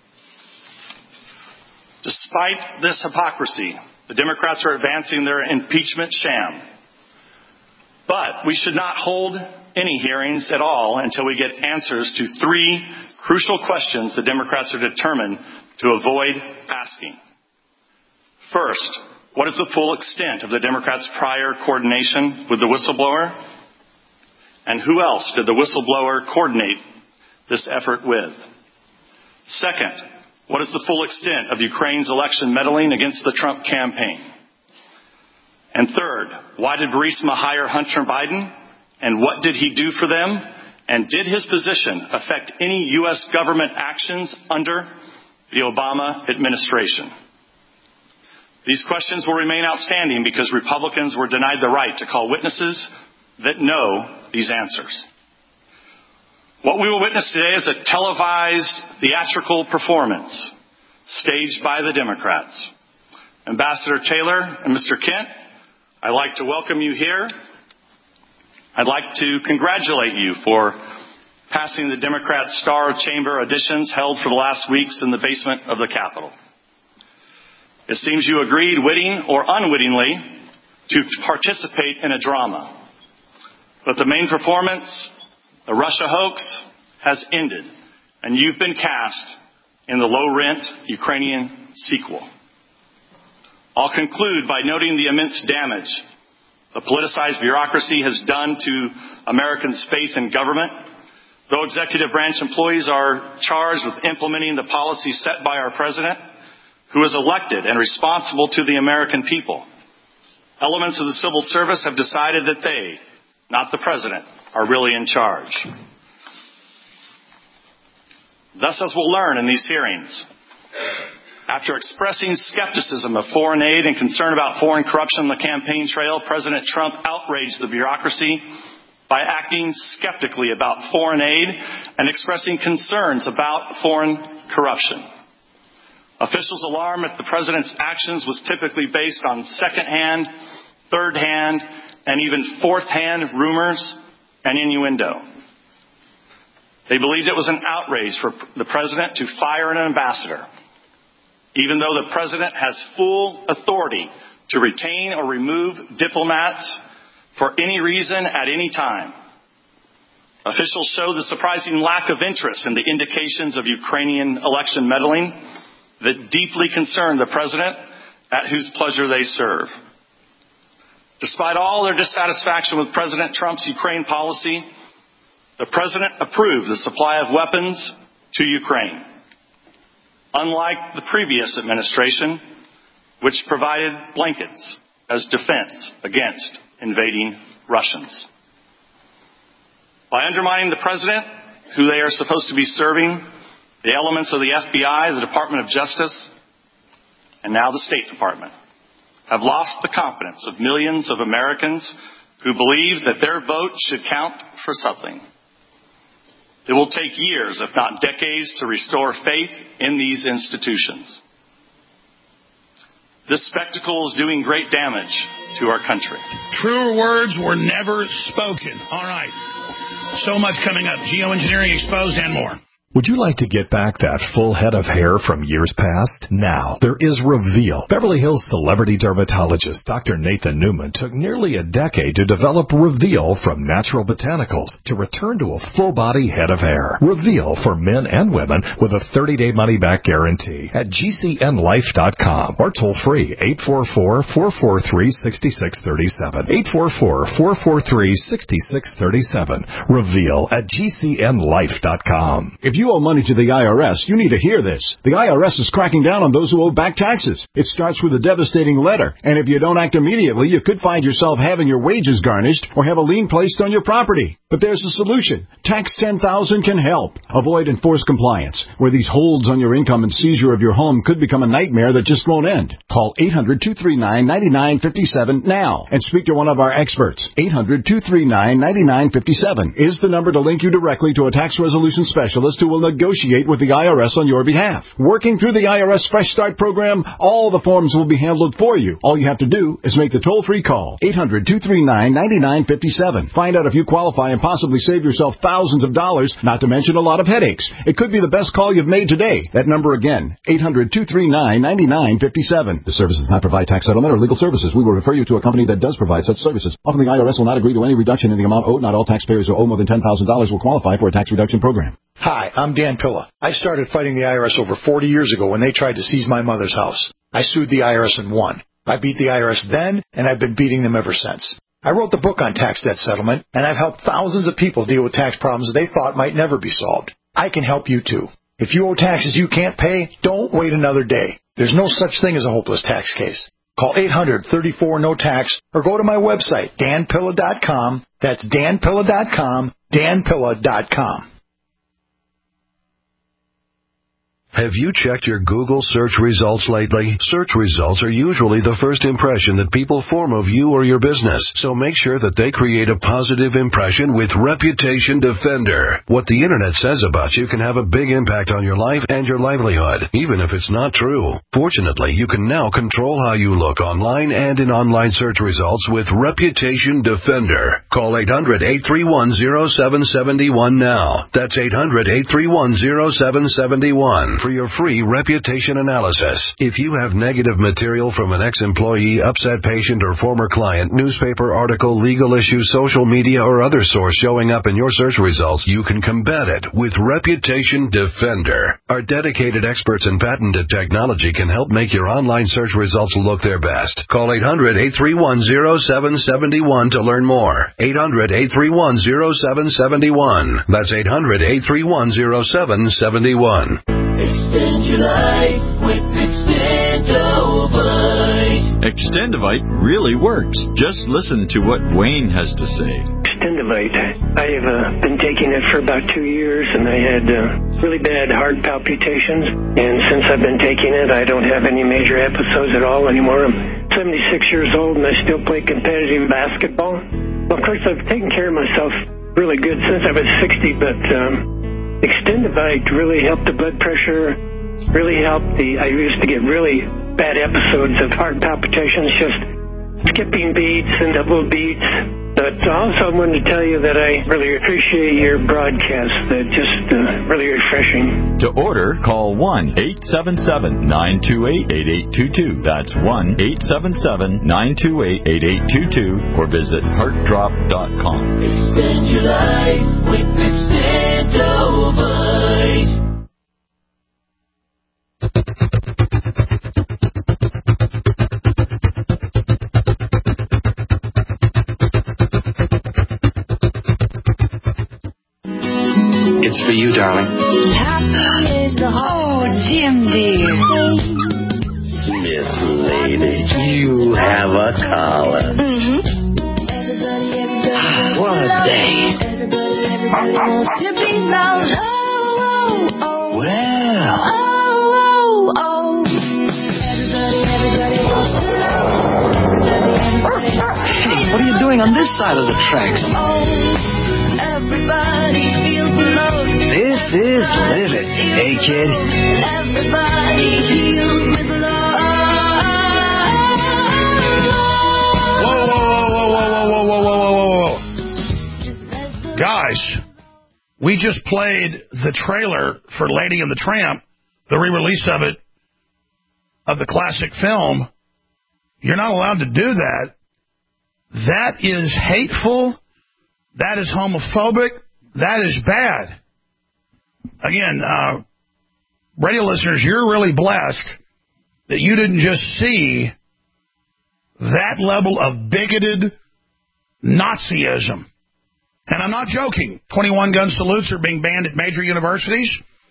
Despite this hypocrisy, the Democrats are advancing their impeachment sham. But we should not hold any hearings at all until we get answers to three crucial questions the Democrats are determined to avoid asking. First, what is the full extent of the Democrats' prior coordination with the whistleblower? And who else did the whistleblower coordinate this effort with? Second, what is the full extent of Ukraine's election meddling against the Trump campaign? And third, why did Burisma hire Hunter Biden? And what did he do for them? And did his position affect any U S government actions under the Obama administration? These questions will remain outstanding because Republicans were denied the right to call witnesses that know these answers. What we will witness today is a televised theatrical performance staged by the Democrats. Ambassador Taylor and Mister Kent, I'd like to welcome you here. I'd like to congratulate you for passing the Democrat Star Chamber auditions held for the last weeks in the basement of the Capitol. It seems you agreed, witting or unwittingly, to participate in a drama. But the main performance, the Russia hoax, has ended, and you've been cast in the low-rent Ukrainian sequel. I'll conclude by noting the immense damage the politicized bureaucracy has done to Americans' faith in government. Though executive branch employees are charged with implementing the policy set by our president, who is elected and responsible to the American people, elements of the civil service have decided that they, not the president, are really in charge. Thus, as we'll learn in these hearings, after expressing skepticism of foreign aid and concern about foreign corruption on the campaign trail, President Trump outraged the bureaucracy by acting skeptically about foreign aid and expressing concerns about foreign corruption. Officials' alarm at the president's actions was typically based on second-hand, third-hand, and even fourth-hand rumors and innuendo. They believed it was an outrage for the president to fire an ambassador, even though the president has full authority to retain or remove diplomats for any reason at any time. Officials show the surprising lack of interest in the indications of Ukrainian election meddling that deeply concern the president at whose pleasure they serve. Despite all their dissatisfaction with President Trump's Ukraine policy, the president approved the supply of weapons to Ukraine, unlike the previous administration, which provided blankets as defense against invading Russians. By undermining the president, who they are supposed to be serving, the elements of the F B I, the Department of Justice, and now the State Department have lost the confidence of millions of Americans who believe that their vote should count for something. It will take years, if not decades, to restore faith in these institutions. This spectacle is doing great damage to our country. Truer words were never spoken. All right. So much coming up. Geoengineering exposed and more. Would you like to get back that full head of hair from years past? Now, there is Reveal. Beverly Hills celebrity dermatologist Doctor Nathan Newman took nearly a decade to develop Reveal from natural botanicals to return to a full-body head of hair. Reveal for men and women with a thirty-day money-back guarantee at G C N life dot com or toll-free eight four four, four four three, six six three seven. eight four four, four four three, six six three seven. Reveal at G C N life dot com. If you owe money to the I R S, you need to hear this. The I R S is cracking down on those who owe back taxes. It starts with a devastating letter, and if you don't act immediately, you could find yourself having your wages garnished or have a lien placed on your property. But there's a solution. Tax ten thousand can help. Avoid enforced compliance, where these holds on your income and seizure of your home could become a nightmare that just won't end. Call eight hundred, two three nine, nine nine five seven now and speak to one of our experts. eight hundred, two three nine, nine nine five seven is the number to link you directly to a tax resolution specialist who will negotiate with the I R S on your behalf. Working through the I R S Fresh Start program, all the forms will be handled for you. All you have to do is make the toll-free call. eight hundred, two three nine, nine nine five seven. Find out if you qualify and possibly save yourself thousands of dollars, not to mention a lot of headaches. It could be the best call you've made today. That number again, eight hundred, two three nine, nine nine five seven. The service does not provide tax settlement or legal services. We will refer you to a company that does provide such services. Often the I R S will not agree to any reduction in the amount owed. Not all taxpayers who owe more than ten thousand dollars will qualify for a tax reduction program. Hi, I'm Dan Pilla. I started fighting the I R S over forty years ago when they tried to seize my mother's house. I sued the I R S and won. I beat the I R S then, and I've been beating them ever since. I wrote the book on tax debt settlement, and I've helped thousands of people deal with tax problems they thought might never be solved. I can help you too. If you owe taxes you can't pay, don't wait another day. There's no such thing as a hopeless tax case. Call eight hundred, thirty-four, no tax or go to my website, dan pilla dot com. That's dan pilla dot com, dan pilla dot com. Have you checked your Google search results lately? Search results are usually the first impression that people form of you or your business, so make sure that they create a positive impression with Reputation Defender. What the Internet says about you can have a big impact on your life and your livelihood, even if it's not true. Fortunately, you can now control how you look online and in online search results with Reputation Defender. Call eight hundred, eight three one, zero seven seven one now. That's eight hundred, eight three one, zero seven seven one. For your free reputation analysis. If you have negative material from an ex-employee, upset patient, or former client, newspaper article, legal issue, social media, or other source showing up in your search results, you can combat it with Reputation Defender. Our dedicated experts in patented technology can help make your online search results look their best. Call eight hundred, eight three one, zero seven seven one to learn more. eight hundred, eight three one, zero seven seven one. That's eight hundred, eight three one, zero seven seven one. Extend your life with Extendovite. Extendovite really works. Just listen to what Wayne has to say. Extendovite. I have uh, been taking it for about two years, and I had uh, really bad heart palpitations. And since I've been taking it, I don't have any major episodes at all anymore. I'm seventy-six years old, and I still play competitive basketball. Well, of course, I've taken care of myself really good since I was sixty, but um, Extendovite really helped the blood pressure, really helped the, I used to get really bad episodes of heart palpitations, just skipping beats and double beats. But also I wanted to tell you that I really appreciate your broadcast. They're just uh, really refreshing. To order, call one eight seven seven, nine two eight, eight eight two two. That's one eight seven seven, nine two eight, eight eight two two or visit heart drop dot com. Extend your life with Extendovite. It's for you, darling. Oh, Jim, dear. Miss Lady, you have a caller. Mm-hmm. What a day. Well. Hey, what are you doing on this side of the tracks? Everybody feels love. This is living, hey kid. Everybody feels with love. Whoa, whoa, whoa, whoa, whoa, whoa, whoa, whoa, whoa. Guys, we just played the trailer for Lady and the Tramp, the re-release of it, of the classic film. You're not allowed to do that. That is hateful. That is homophobic. That is bad. Again, uh, radio listeners, you're really blessed that you didn't just see that level of bigoted Nazism. And I'm not joking. twenty-one gun salutes are being banned at major universities.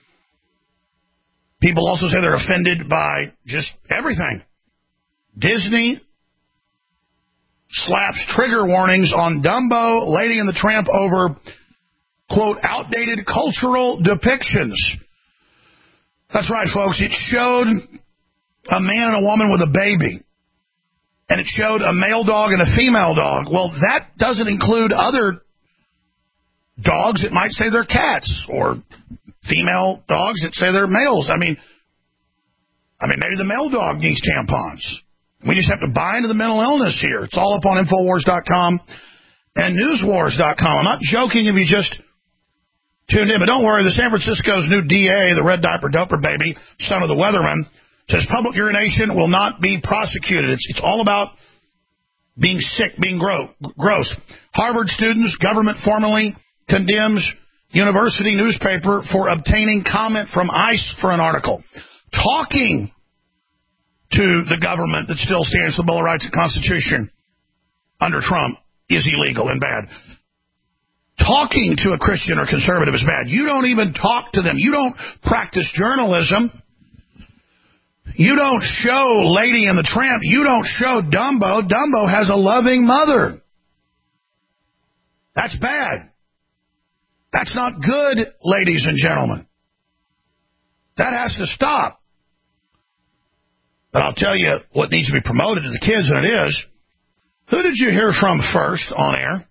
People also say they're offended by just everything. Disney, slaps trigger warnings on Dumbo, Lady and the Tramp over, quote, outdated cultural depictions. That's right, folks. It showed a man and a woman with a baby. And it showed a male dog and a female dog. Well, that doesn't include other dogs that might say they're cats, or female dogs that say they're males. I mean, I mean, maybe the male dog needs tampons. We just have to buy into the mental illness here. It's all up on Infowars dot com and Newswars dot com. I'm not joking if you just tuned in, but don't worry. The San Francisco's new D A, the red diaper doper baby, son of the weatherman, says public urination will not be prosecuted. It's, it's all about being sick, being gro- gross. Harvard students, government formally condemns university newspaper for obtaining comment from ICE for an article. Talking to the government that still stands for the Bill of Rights and Constitution under Trump is illegal and bad. Talking to a Christian or conservative is bad. You don't even talk to them. You don't practice journalism. You don't show Lady and the Tramp. You don't show Dumbo. Dumbo has a loving mother. That's bad. That's not good, ladies and gentlemen. That has to stop. But I'll tell you what needs to be promoted to the kids, and it is, who did you hear from first on air?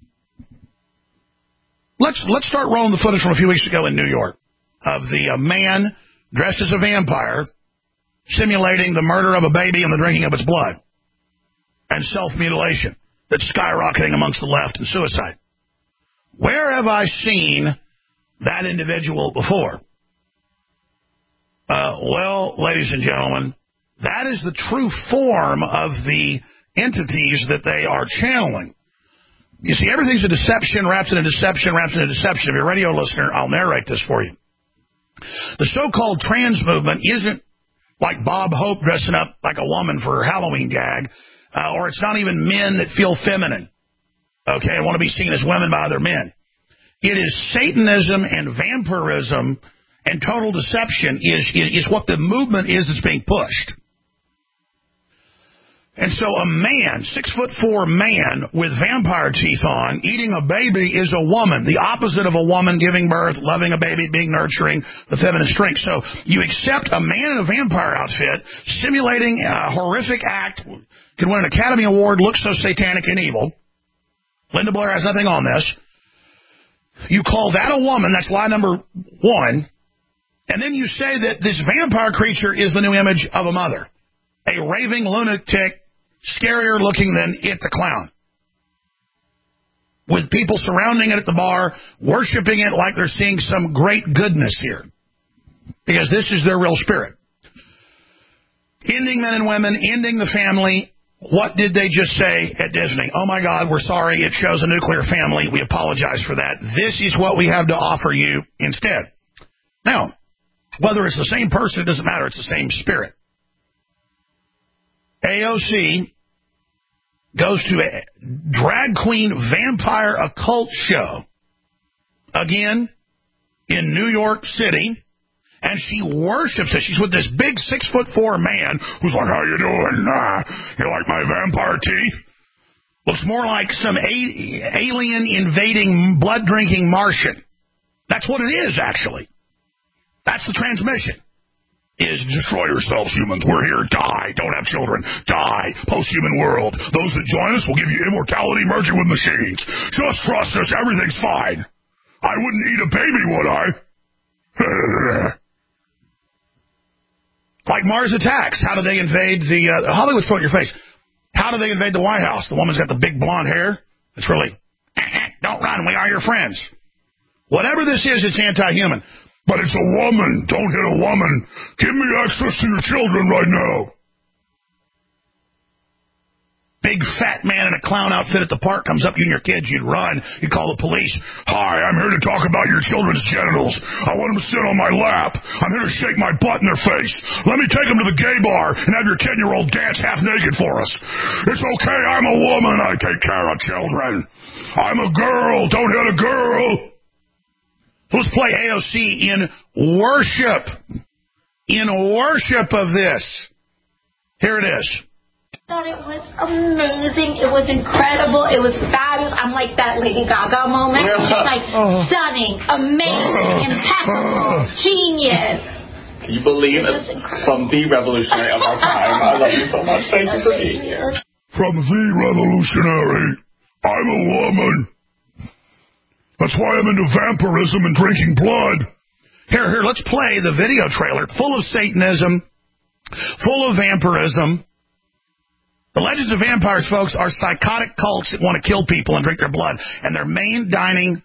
Let's let's start rolling the footage from a few weeks ago in New York of the uh, man dressed as a vampire simulating the murder of a baby and the drinking of its blood and self-mutilation that's skyrocketing amongst the left and suicide. Where have I seen that individual before? Uh, well, ladies and gentlemen, that is the true form of the entities that they are channeling. You see, everything's a deception, wrapped in a deception, wrapped in a deception. If you're a radio listener, I'll narrate this for you. The so-called trans movement isn't like Bob Hope dressing up like a woman for her Halloween gag, uh, or it's not even men that feel feminine, okay, and want to be seen as women by other men. It is Satanism and vampirism and total deception is, is, is what the movement is that's being pushed. And so a man, six foot four man with vampire teeth on, eating a baby is a woman, the opposite of a woman giving birth, loving a baby, being nurturing, the feminine strength. So you accept a man in a vampire outfit, simulating a horrific act, could win an Academy Award, looks so satanic and evil. Linda Blair has nothing on this. You call that a woman, that's lie number one, and then you say that this vampire creature is the new image of a mother, a raving lunatic, scarier looking than It the Clown, with people surrounding it at the bar, worshiping it like they're seeing some great goodness here, because this is their real spirit. Ending men and women, ending the family. What did they just say at Disney? Oh my God, we're sorry, it shows a nuclear family. We apologize for that. This is what we have to offer you instead. Now, whether it's the same person, it doesn't matter. It's the same spirit. A O C goes to a drag queen vampire occult show, again, in New York City, and she worships it. She's with this big six foot four man who's like, how you doing? Uh, you like my vampire teeth? Looks more like some a- alien invading, blood drinking Martian. That's what it is, actually. That's the transmission. Is destroy yourselves, humans. We're here. Die. Don't have children. Die. Post-human world. Those that join us will give you immortality merging with machines. Just trust us. Everything's fine. I wouldn't eat a baby, would I? Like Mars Attacks. How do they invade the... Uh, Hollywood's throw it in your face. How do they invade the White House? The woman's got the big blonde hair. It's really... Don't run. We are your friends. Whatever this is, it's anti-human. But it's a woman. Don't hit a woman. Give me access to your children right now. Big fat man in a clown outfit at the park comes up to you and your kids. You'd run. You'd call the police. Hi, I'm here to talk about your children's genitals. I want them to sit on my lap. I'm here to shake my butt in their face. Let me take them to the gay bar and have your ten-year-old dance half naked for us. It's okay. I'm a woman. I take care of children. I'm a girl. Don't hit a girl. Let's play A O C in worship. In worship of this. Here it is. thought it was amazing. It was incredible. It was fabulous. I'm like that Lady Gaga moment. Like, oh. stunning, amazing, impeccable, genius. Can you believe it? From the revolutionary of our time. I love you so much. Thank you for being here. From the revolutionary, I'm a woman. That's why I'm into vampirism and drinking blood. Here, here, let's play the video trailer. Full of Satanism, full of vampirism. The Legends of Vampires, folks, are psychotic cults that want to kill people and drink their blood. And their main dining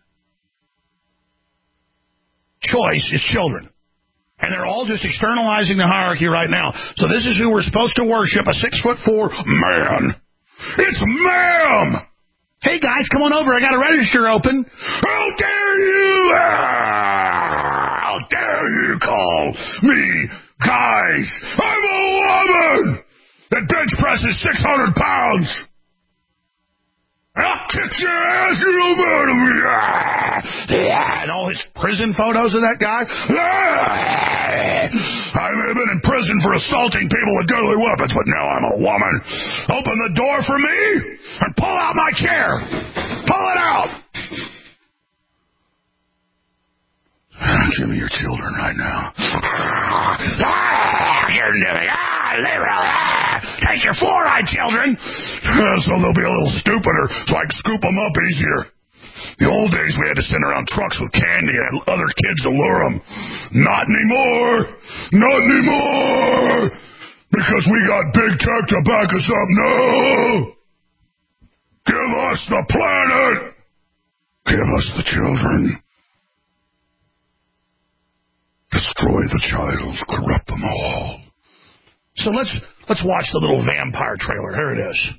choice is children. And they're all just externalizing the hierarchy right now. So this is who we're supposed to worship, a six-foot-four man. It's ma'am! Hey, guys, come on over. I got a register open. How dare you? Ah, how dare you call me guys? I'm a woman that bench presses six hundred pounds. I'll kick your ass, you murder me. Ah, and all his prison photos of that guy. Ah, I may have been in prison for assaulting people with deadly weapons, but now I'm a woman. Open the door for me and pull out my chair. Pull it out. Give me your children right now. Ah, give them to me. Ah, liberal. Ah, take your four-eyed children. So they'll be a little stupider, so I can scoop them up easier. The old days, we had to send around trucks with candy and other kids to lure them. Not anymore. Not anymore. Because we got big tech to back us up. No. Give us the planet. Give us the children. Destroy the child, corrupt them all. So let's let's watch the little vampire trailer. Here it is.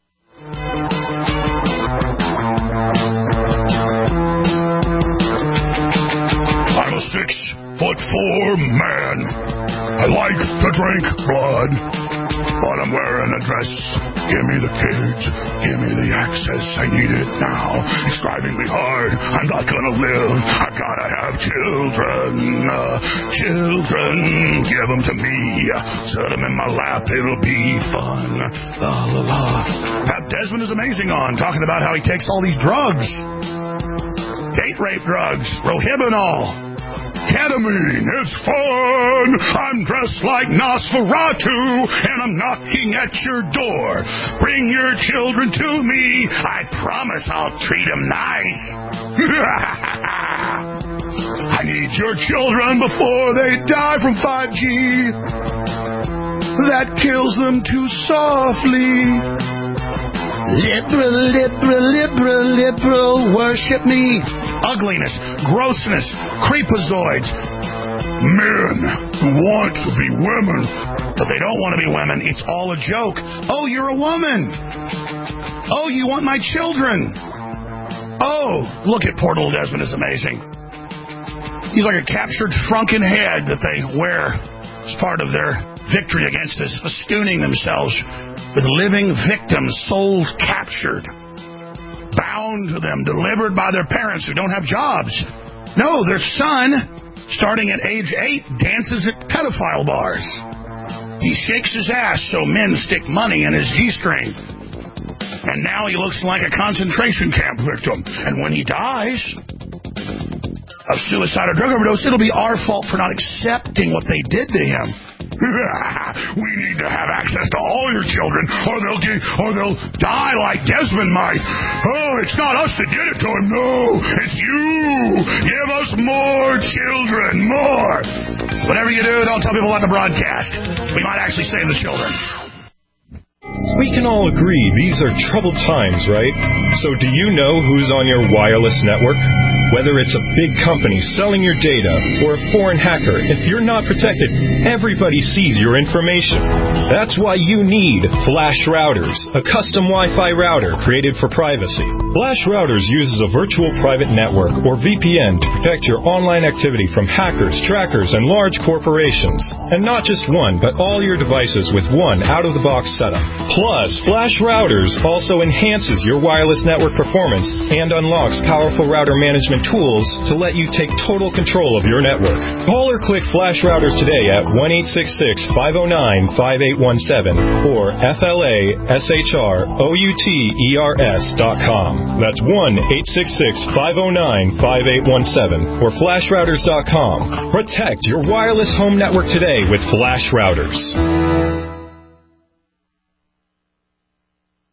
I'm a six-foot-four man. I like to drink blood, but I'm wearing a dress. Give me the kids. Give me the access. I need it now. It's driving me hard. I'm not gonna live. I gotta have children. Uh, children. Give them to me. Set them in my lap. It'll be fun. La la la. Pat Desmond is amazing on talking about how he takes all these drugs. Date rape drugs. Rohypnol. Ketamine, it's fun! I'm dressed like Nosferatu, and I'm knocking at your door. Bring your children to me. I promise I'll treat them nice. I need your children before they die from five G. That kills them too softly. Liberal, liberal, liberal, liberal, worship me. Ugliness, grossness, creepazoids. Men who want to be women, but they don't want to be women. It's all a joke. Oh, you're a woman. Oh, you want my children. Oh, look at poor little Desmond is amazing. He's like a captured, shrunken head that they wear as part of their victory against us, festooning themselves with living victims, souls captured, bound to them, delivered by their parents who don't have jobs. No, their son, starting at age eight, dances at pedophile bars. He shakes his ass so men stick money in his G-string. And now he looks like a concentration camp victim. And when he dies of suicide or drug overdose, it'll be our fault for not accepting what they did to him. We need to have access to all your children, or they'll get, or they'll die like Desmond might. Oh, it's not us that did it to him. No, it's you. Give us more children, more. Whatever you do, don't tell people about the broadcast. We might actually save the children. We can all agree these are troubled times, right? So do you know who's on your wireless network? Whether it's a big company selling your data or a foreign hacker, if you're not protected, everybody sees your information. That's why you need Flash Routers, a custom Wi-Fi router created for privacy. Flash Routers uses a virtual private network, or V P N, to protect your online activity from hackers, trackers, and large corporations. And not just one, but all your devices with one out-of-the-box setup. Plus, Flash Routers also enhances your wireless network performance and unlocks powerful router management and tools to let you take total control of your network. Call or click Flash Routers today at one eight six six, five oh nine, five eight one seven or F L A S H R O U T E R S dot com. That's one eight six six, five oh nine, five eight one seven or flash routers dot com. Protect your wireless home network today with Flash Routers.